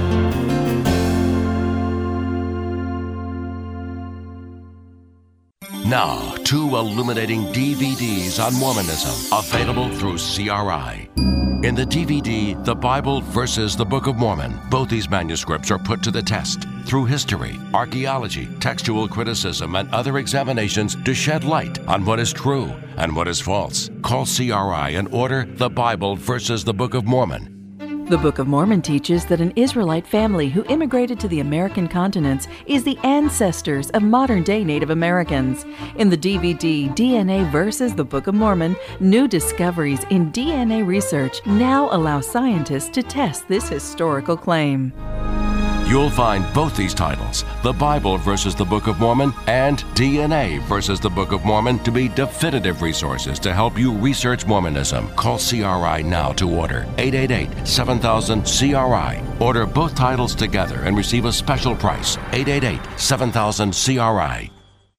Now, two illuminating D V Ds on Mormonism, available through C R I. In the D V D, The Bible versus the Book of Mormon, both these manuscripts are put to the test through history, archaeology, textual criticism, and other examinations to shed light on what is true and what is false. Call C R I and order The Bible versus the Book of Mormon. The Book of Mormon teaches that an Israelite family who immigrated to the American continents is the ancestors of modern-day Native Americans. In the D V D D N A versus the Book of Mormon, new discoveries in D N A research now allow scientists to test this historical claim. You'll find both these titles, The Bible versus the Book of Mormon and D N A versus the Book of Mormon, to be definitive resources to help you research Mormonism. Call C R I now to order eight eight eight, seven thousand, C R I. Order both titles together and receive a special price, eight eight eight, seven thousand, C R I.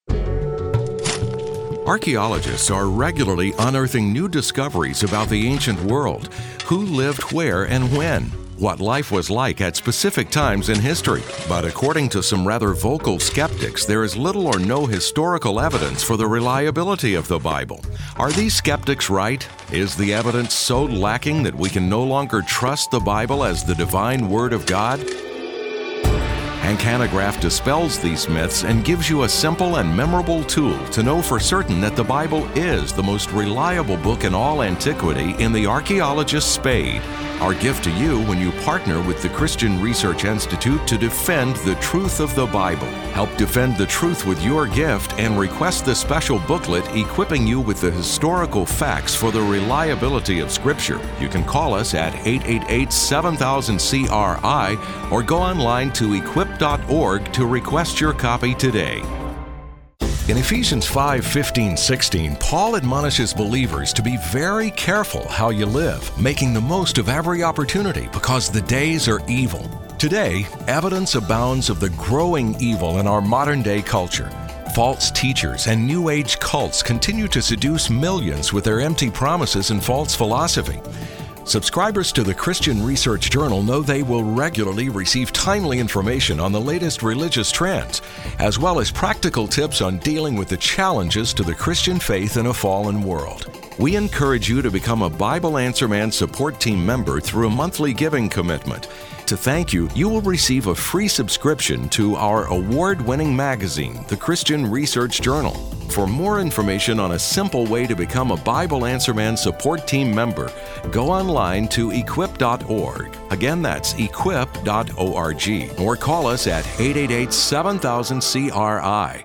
Archaeologists are regularly unearthing new discoveries about the ancient world. Who lived where and when? What life was like at specific times in history. But according to some rather vocal skeptics, there is little or no historical evidence for the reliability of the Bible. Are these skeptics right? Is the evidence so lacking that we can no longer trust the Bible as the divine Word of God? Hank Hanegraaff dispels these myths and gives you a simple and memorable tool to know for certain that the Bible is the most reliable book in all antiquity in the archaeologist's spade. Our gift to you when you partner with the Christian Research Institute to defend the truth of the Bible. Help defend the truth with your gift and request the special booklet equipping you with the historical facts for the reliability of Scripture. You can call us at eight eight eight, seven thousand, C R I or go online to equip dot org to request your copy today. In Ephesians five, fifteen, sixteen, Paul admonishes believers to be very careful how you live, making the most of every opportunity because the days are evil. Today, evidence abounds of the growing evil in our modern-day culture. False teachers and New Age cults continue to seduce millions with their empty promises and false philosophy. Subscribers to the Christian Research Journal know they will regularly receive timely information on the latest religious trends, as well as practical tips on dealing with the challenges to the Christian faith in a fallen world. We encourage you to become a Bible Answer Man support team member through a monthly giving commitment. To thank you, you will receive a free subscription to our award-winning magazine, the Christian Research Journal. For more information on a simple way to become a Bible Answer Man support team member, go online to equip dot org. Again, that's equip dot org. Or call us at eight eight eight, seven thousand, C R I.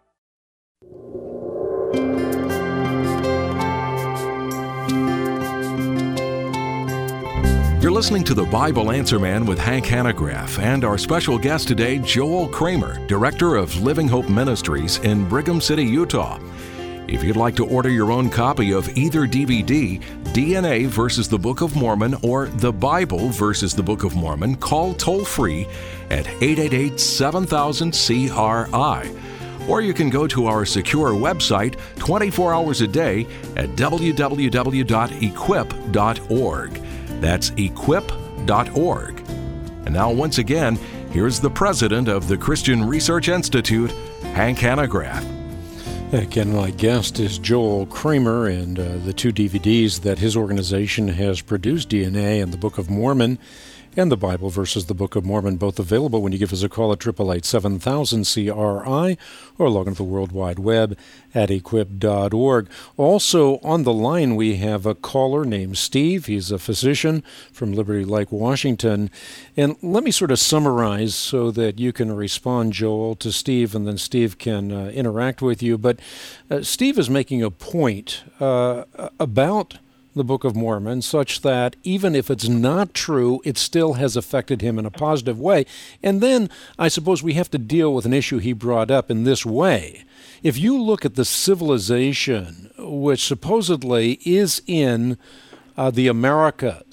You're listening to the Bible Answer Man with Hank Hanegraaff and our special guest today, Joel Kramer, Director of Living Hope Ministries in Brigham City, Utah. If you'd like to order your own copy of either D V D, D N A versus the Book of Mormon, or The Bible versus the Book of Mormon, call toll-free at eight eight eight, seven thousand, C R I. Or you can go to our secure website twenty-four hours a day at w w w dot equip dot org. That's equip dot org. And now, once again, here's the president of the Christian Research Institute, Hank Hanegraaff. Again, my guest is Joel Kramer, and uh, the two D V Ds that his organization has produced, D N A and the Book of Mormon, and the Bible versus the Book of Mormon, both available when you give us a call at eight eight eight, seven thousand, C R I or log on to the World Wide Web at equip dot org. Also on the line, we have a caller named Steve. He's a physician from Liberty Lake, Washington. And let me sort of summarize so that you can respond, Joel, to Steve, and then Steve can uh, interact with you. But uh, Steve is making a point uh, about the Book of Mormon, such that even if it's not true, it still has affected him in a positive way. And then I suppose we have to deal with an issue he brought up in this way. If you look at the civilization which supposedly is in uh, the Americas,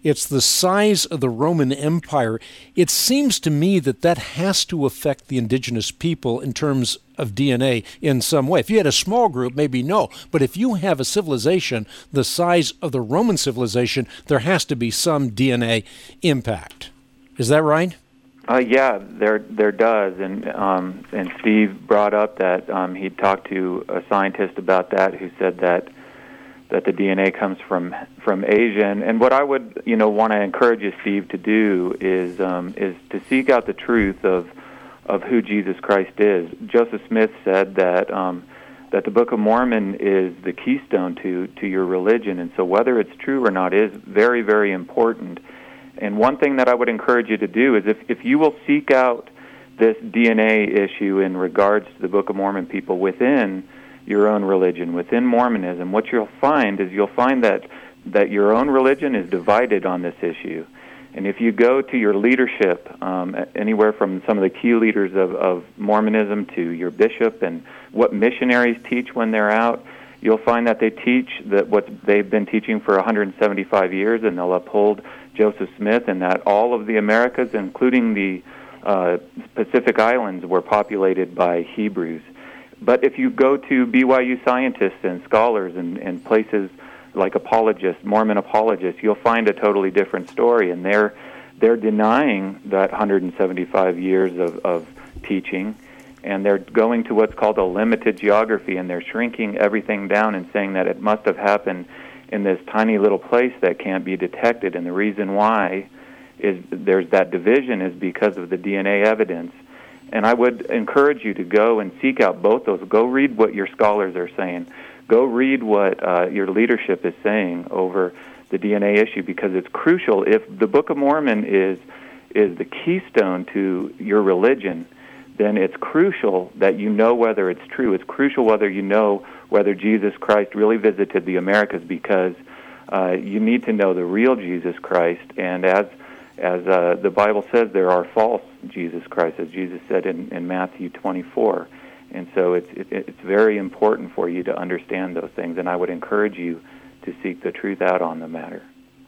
It's the size of the Roman Empire. It seems to me that that has to affect the indigenous people in terms of D N A in some way. If you had a small group, maybe no. But if you have a civilization the size of the Roman civilization, there has to be some D N A impact. Is that right? Uh, yeah, there there does, and um, and Steve brought up that um, he talked to a scientist about that who said that that the D N A comes from from Asia. And, and what I would you know want to encourage you, Steve, to do is um, is to seek out the truth of of who Jesus Christ is. Joseph Smith said that um, that the Book of Mormon is the keystone to to your religion, and so whether it's true or not is very, very important. And one thing that I would encourage you to do is if, if you will seek out this D N A issue in regards to the Book of Mormon people within your own religion, within Mormonism, what you'll find is you'll find that, that your own religion is divided on this issue. And if you go to your leadership, um, anywhere from some of the key leaders of, of Mormonism to your bishop and what missionaries teach when they're out, you'll find that they teach that what they've been teaching for one hundred seventy-five years, and they'll uphold Joseph Smith, and that all of the Americas, including the uh, Pacific Islands, were populated by Hebrews. But if you go to B Y U scientists and scholars and, and places like apologists, Mormon apologists, you'll find a totally different story, and they're they're denying that one hundred seventy-five years of, of teaching, and they're going to what's called a limited geography, and they're shrinking everything down and saying that it must have happened in this tiny little place that can't be detected. And the reason why is there's that division is because of the D N A evidence. And I would encourage you to go and seek out both those. Go read what your scholars are saying. Go read what uh, your leadership is saying over the D N A issue, because it's crucial. If the Book of Mormon is is the keystone to your religion, then it's crucial that you know whether it's true. It's crucial whether you know whether Jesus Christ really visited the Americas, because uh, you need to know the real Jesus Christ. And as as uh, the Bible says, there are false Jesus Christ, as Jesus said in, in Matthew twenty-four. And so it's it, it's very important for you to understand those things, and I would encourage you to seek the truth out on the matter.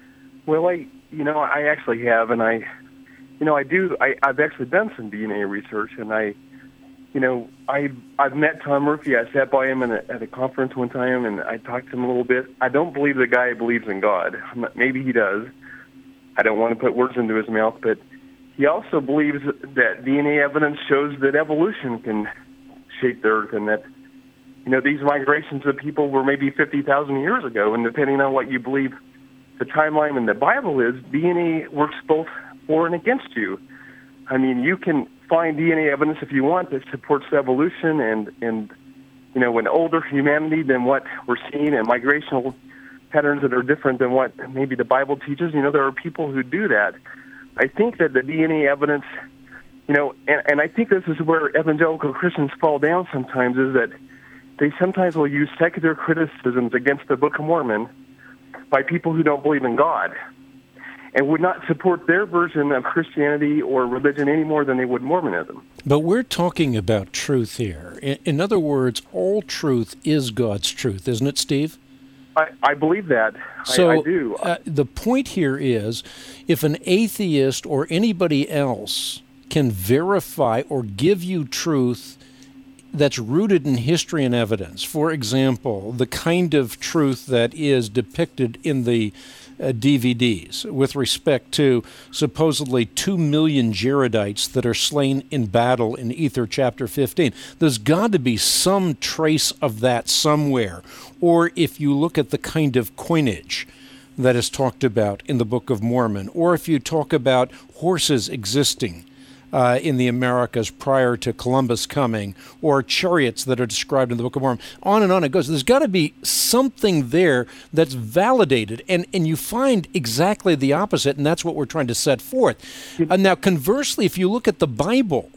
Well, I you know I actually have, and I you know I do I, I've actually done some D N A research, and I. You know, I, I've met Tom Murphy. I sat by him in a, at a conference one time, and I talked to him a little bit. I don't believe the guy believes in God. Not, maybe he does. I don't want to put words into his mouth, but he also believes that D N A evidence shows that evolution can shape the earth, and that, you know, these migrations of people were maybe fifty thousand years ago, and depending on what you believe the timeline in the Bible is, D N A works both for and against you. I mean, you can find D N A evidence if you want that supports evolution and, and you know, an older humanity than what we're seeing, and migrational patterns that are different than what maybe the Bible teaches. You know, there are people who do that. I think that the D N A evidence, you know, and, and I think this is where evangelical Christians fall down sometimes, is that they sometimes will use secular criticisms against the Book of Mormon by people who don't believe in God, and would not support their version of Christianity or religion any more than they would Mormonism. But we're talking about truth here. In, in other words, all truth is God's truth, isn't it, Steve? I, I believe that. So I, I do. Uh, the point here is, if an atheist or anybody else can verify or give you truth that's rooted in history and evidence, for example, the kind of truth that is depicted in the Uh, D V Ds with respect to supposedly two million Jaredites that are slain in battle in Ether chapter fifteen. There's got to be some trace of that somewhere. Or if you look at the kind of coinage that is talked about in the Book of Mormon, or if you talk about horses existing Uh, in the Americas prior to Columbus coming, or chariots that are described in the Book of Mormon. On and on it goes. There's got to be something there that's validated, and, and you find exactly the opposite, and that's what we're trying to set forth. Uh, now, conversely, if you look at the Bible,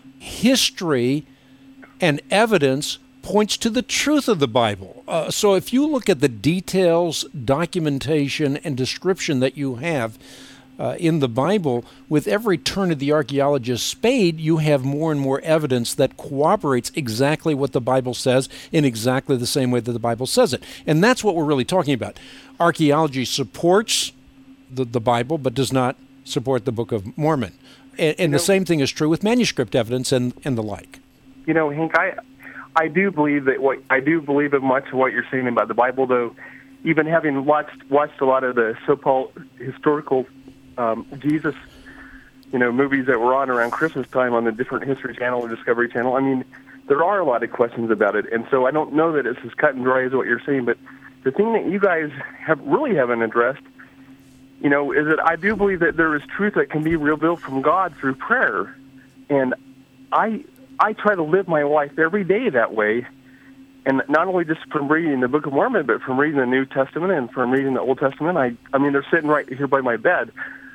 history and evidence points to the truth of the Bible. Uh, so if you look at the details, documentation, and description that you have Uh, in the Bible, with every turn of the archaeologist's spade, you have more and more evidence that corroborates exactly what the Bible says in exactly the same way that the Bible says it. And that's what we're really talking about. Archaeology supports the, the Bible but does not support the Book of Mormon. And, and you know, the same thing is true with manuscript evidence and, and the like. You know, Hank, I I do believe that what I do believe in much of what you're saying about the Bible, though. Even having watched watched a lot of the so-called historical um, Jesus, you know, movies that were on around Christmas time on the different History Channel or Discovery Channel, I mean, there are a lot of questions about it, and so I don't know that it's as cut and dry as what you're saying. But the thing that you guys have really haven't addressed, you know, is that I do believe that there is truth that can be revealed from God through prayer, and I I try to live my life every day that way. And not only just from reading the Book of Mormon, but from reading the New Testament and from reading the Old Testament. I, I mean, they're sitting right here by my bed.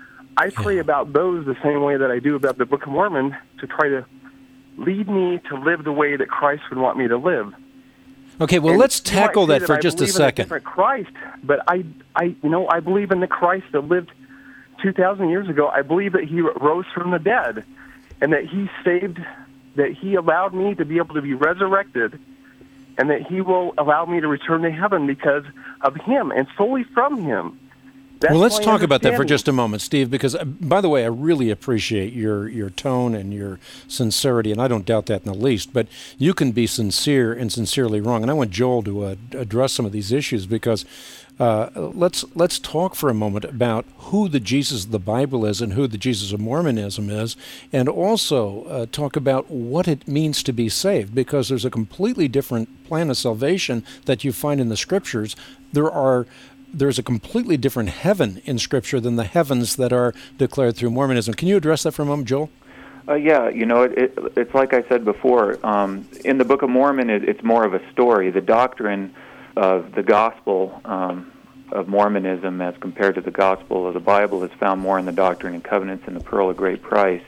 I pray yeah. about those the same way that I do about the Book of Mormon to try to lead me to live the way that Christ would want me to live. Okay, well, and let's tackle that, that for I just a believe second. In a different Christ, but I, I, you know, I believe in the Christ that lived two thousand years ago. I believe that He rose from the dead, and that He saved, that He allowed me to be able to be resurrected, and that He will allow me to return to heaven because of Him and solely from Him. That's well, let's my talk about that for understanding. just a moment, Steve, because, uh, by the way, I really appreciate your, your tone and your sincerity, and I don't doubt that in the least, but you can be sincere and sincerely wrong. And I want Joel to uh, address some of these issues because uh, let's let's talk for a moment about who the Jesus of the Bible is and who the Jesus of Mormonism is, and also uh, talk about what it means to be saved, because there's a completely different plan of salvation that you find in the Scriptures. There are There's a completely different heaven in Scripture than the heavens that are declared through Mormonism. Can you address that for a moment, Joel? Uh, yeah, you know, it, it, it's like I said before. Um, in the Book of Mormon, it, it's more of a story. The doctrine of the gospel um, of Mormonism as compared to the gospel of the Bible is found more in the Doctrine and Covenants and the Pearl of Great Price.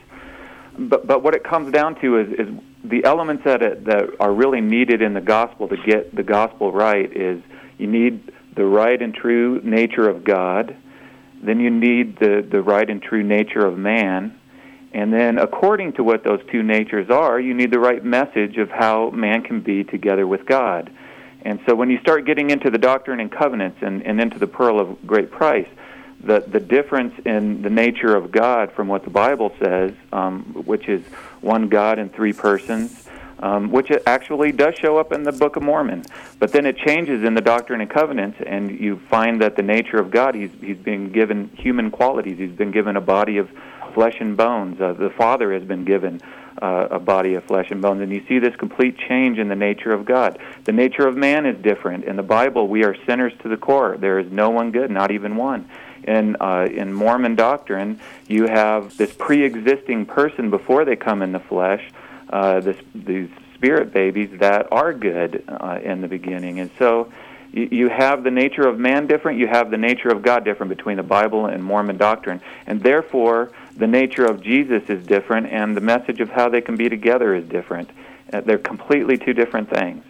But but what it comes down to is, is the elements that it, that are really needed in the gospel to get the gospel right is you need the right and true nature of God, then you need the, the right and true nature of man, and then according to what those two natures are, you need the right message of how man can be together with God. And so when you start getting into the Doctrine and Covenants and, and into the Pearl of Great Price, the, the difference in the nature of God from what the Bible says, um, which is one God in three persons, Um, which it actually does show up in the Book of Mormon. But then it changes in the Doctrine and Covenants, and you find that the nature of God, he's, he's been given human qualities. He's been given a body of flesh and bones. Uh, the Father has been given uh, a body of flesh and bones. And you see this complete change in the nature of God. The nature of man is different. In the Bible, we are sinners to the core. There is no one good, not even one. In, uh, in Mormon doctrine, you have this pre-existing person before they come in the flesh, Uh, this, these spirit babies that are good uh, in the beginning. And so you, you have the nature of man different, you have the nature of God different between the Bible and Mormon doctrine. And therefore, the nature of Jesus is different, and the message of how they can be together is different. Uh, they're completely two different things.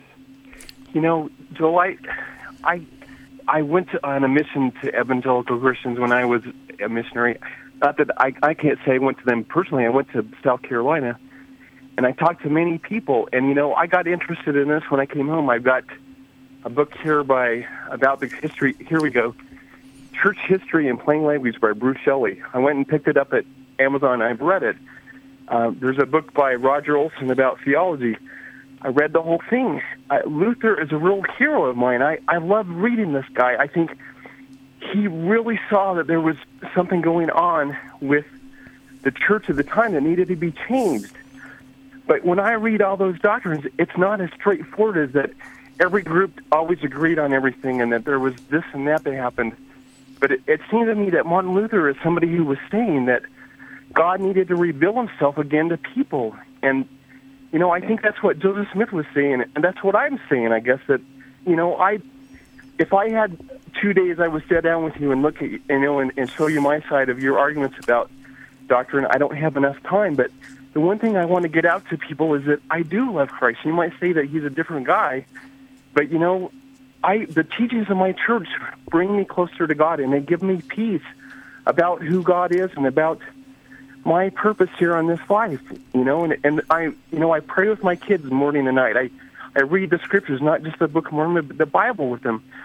You know, Joel, I, I, I went to, on a mission to evangelical Christians when I was a missionary. Not that I, I can't say I went to them personally. I went to South Carolina. And I talked to many people, and, you know, I got interested in this when I came home. I've got a book here by about the history. Here we go. Church History in Plain Language by Bruce Shelley. I went and picked it up at Amazon. I've read it. Uh, there's a book by Roger Olson about theology. I read the whole thing. Uh, Luther is a real hero of mine. I, I love reading this guy. I think he really saw that there was something going on with the church at the time that needed to be changed. But when I read all those doctrines, it's not as straightforward as that every group always agreed on everything and that there was this and that that happened. But it, it seemed to me that Martin Luther is somebody who was saying that God needed to reveal himself again to people. And, you know, I think that's what Joseph Smith was saying, and that's what I'm saying, I guess, that, you know, I, if I had two days I would sit down with you and look at you, you know, and, and show you my side of your arguments about doctrine, I don't have enough time, but the one thing I want to get out to people is that I do love Christ. You might say that he's a different guy, but, you know, I the teachings of my church bring me closer to God, and they give me peace about who God is and about my purpose here on this life, you know, and, and I, you know, I pray with my kids morning and night. I, I read the scriptures, not just the Book of Mormon, but the Bible with them.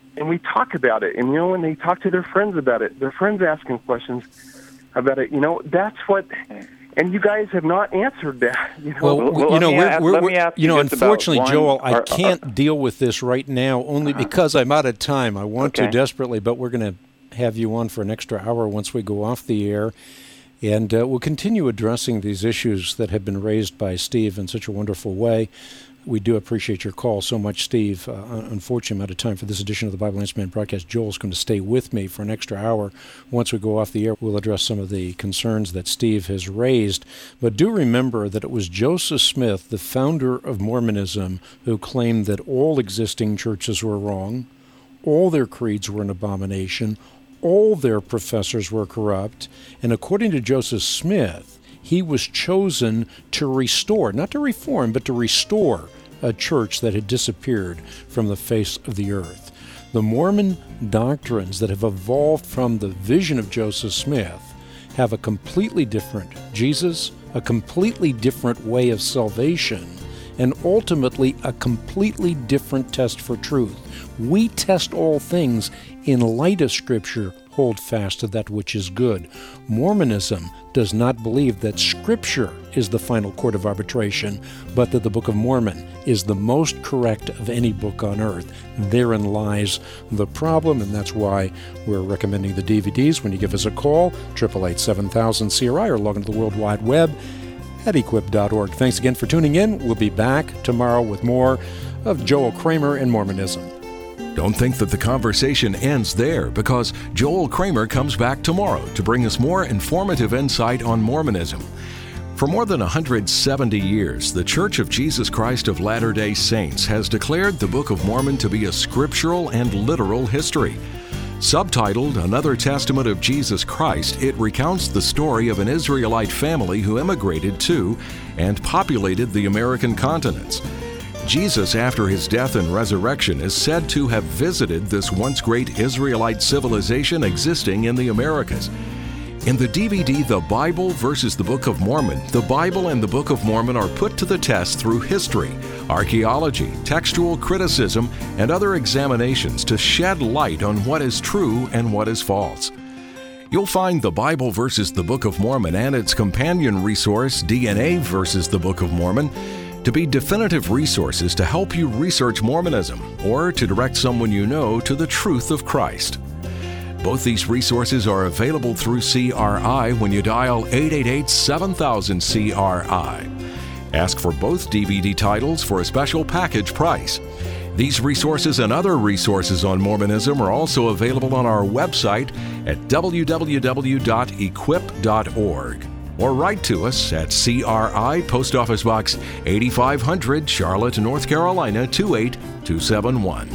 and we talk about it. And, you know, when they talk to their friends about it, their friends ask them questions about it. You know, that's what... And you guys have not answered that. You know, well, well, you know, we're, ask, we're, we're you know, unfortunately, Joel, one, or, I can't or, deal with this right now only uh-huh. because I'm out of time. I want okay. to desperately, but we're going to have you on for an extra hour once we go off the air. And uh, we'll continue addressing these issues that have been raised by Steve in such a wonderful way. We do appreciate your call so much, Steve. Uh, unfortunately, I'm out of time for this edition of the Bible Answer Man broadcast. Joel's going to stay with me for an extra hour. Once we go off the air, we'll address some of the concerns that Steve has raised. But do remember that it was Joseph Smith, the founder of Mormonism, who claimed that all existing churches were wrong, all their creeds were an abomination, all their professors were corrupt, and according to Joseph Smith, he was chosen to restore, not to reform, but to restore a church that had disappeared from the face of the earth. The Mormon doctrines that have evolved from the vision of Joseph Smith have a completely different Jesus, a completely different way of salvation, and ultimately a completely different test for truth. We test all things in light of Scripture, hold fast to that which is good. Mormonism does not believe that Scripture is the final court of arbitration, but that the Book of Mormon is the most correct of any book on earth. Therein lies the problem, and that's why we're recommending the D V Ds. When you give us a call, eight eight eight, seven thousand C R I, or log into the World Wide Web at equip dot org. Thanks again for tuning in. We'll be back tomorrow with more of Joel Kramer and Mormonism. Don't think that the conversation ends there, because Joel Kramer comes back tomorrow to bring us more informative insight on Mormonism. For more than one hundred seventy years, the Church of Jesus Christ of Latter-day Saints has declared the Book of Mormon to be a scriptural and literal history. Subtitled Another Testament of Jesus Christ, it recounts the story of an Israelite family who immigrated to and populated the American continents. Jesus, after his death and resurrection, is said to have visited this once great Israelite civilization existing in the Americas. In the D V D, The Bible versus the Book of Mormon, the Bible and the Book of Mormon are put to the test through history, archaeology, textual criticism, and other examinations to shed light on what is true and what is false. You'll find The Bible versus the Book of Mormon and its companion resource, D N A versus the Book of Mormon, to be definitive resources to help you research Mormonism or to direct someone you know to the truth of Christ. Both these resources are available through C R I when you dial eight eight eight, seven thousand C R I. Ask for both D V D titles for a special package price. These resources and other resources on Mormonism are also available on our website at w w w dot equip dot org. Or write to us at C R I, Post Office Box eighty-five hundred, Charlotte, North Carolina two eight two seven one.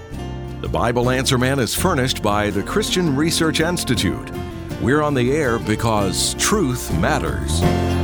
The Bible Answer Man is furnished by the Christian Research Institute. We're on the air because truth matters.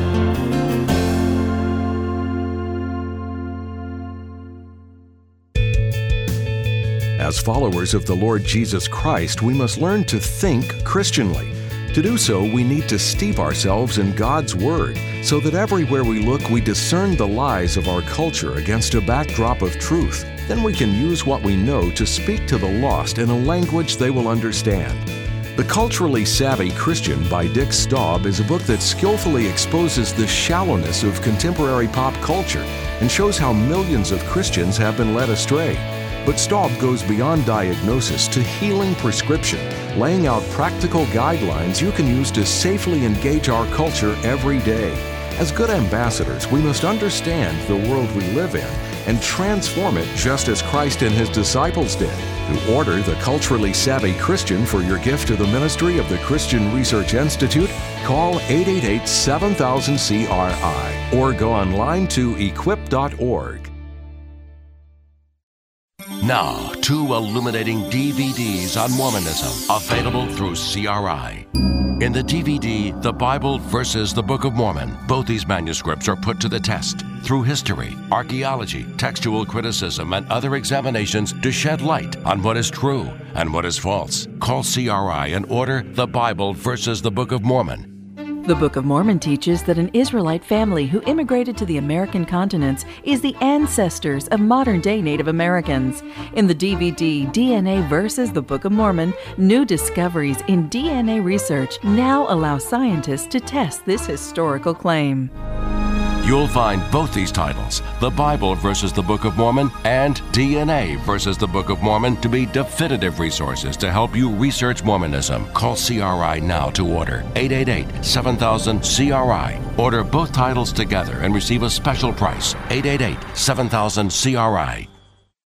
As followers of the Lord Jesus Christ, we must learn to think Christianly. To do so, we need to steep ourselves in God's Word so that everywhere we look, we discern the lies of our culture against a backdrop of truth. Then we can use what we know to speak to the lost in a language they will understand. The Culturally Savvy Christian by Dick Staub is a book that skillfully exposes the shallowness of contemporary pop culture and shows how millions of Christians have been led astray. But Staub goes beyond diagnosis to healing prescription, laying out practical guidelines you can use to safely engage our culture every day. As good ambassadors, we must understand the world we live in and transform it just as Christ and his disciples did. To order The Culturally Savvy Christian for your gift to the ministry of the Christian Research Institute, call eight eight eight, seven thousand C R I or go online to equip dot org. Now, two illuminating D V Ds on Mormonism, available through C R I. In the D V D, The Bible versus the Book of Mormon, both these manuscripts are put to the test through history, archaeology, textual criticism, and other examinations to shed light on what is true and what is false. Call C R I and order The Bible versus the Book of Mormon. The Book of Mormon teaches that an Israelite family who immigrated to the American continents is the ancestors of modern-day Native Americans. In the D V D D N A versus the Book of Mormon, new discoveries in D N A research now allow scientists to test this historical claim. You'll find both these titles, The Bible versus the Book of Mormon and D N A versus the Book of Mormon, to be definitive resources to help you research Mormonism. Call C R I now to order eight eight eight, seven thousand, C R I. Order both titles together and receive a special price, eight eight eight, seven thousand, C R I.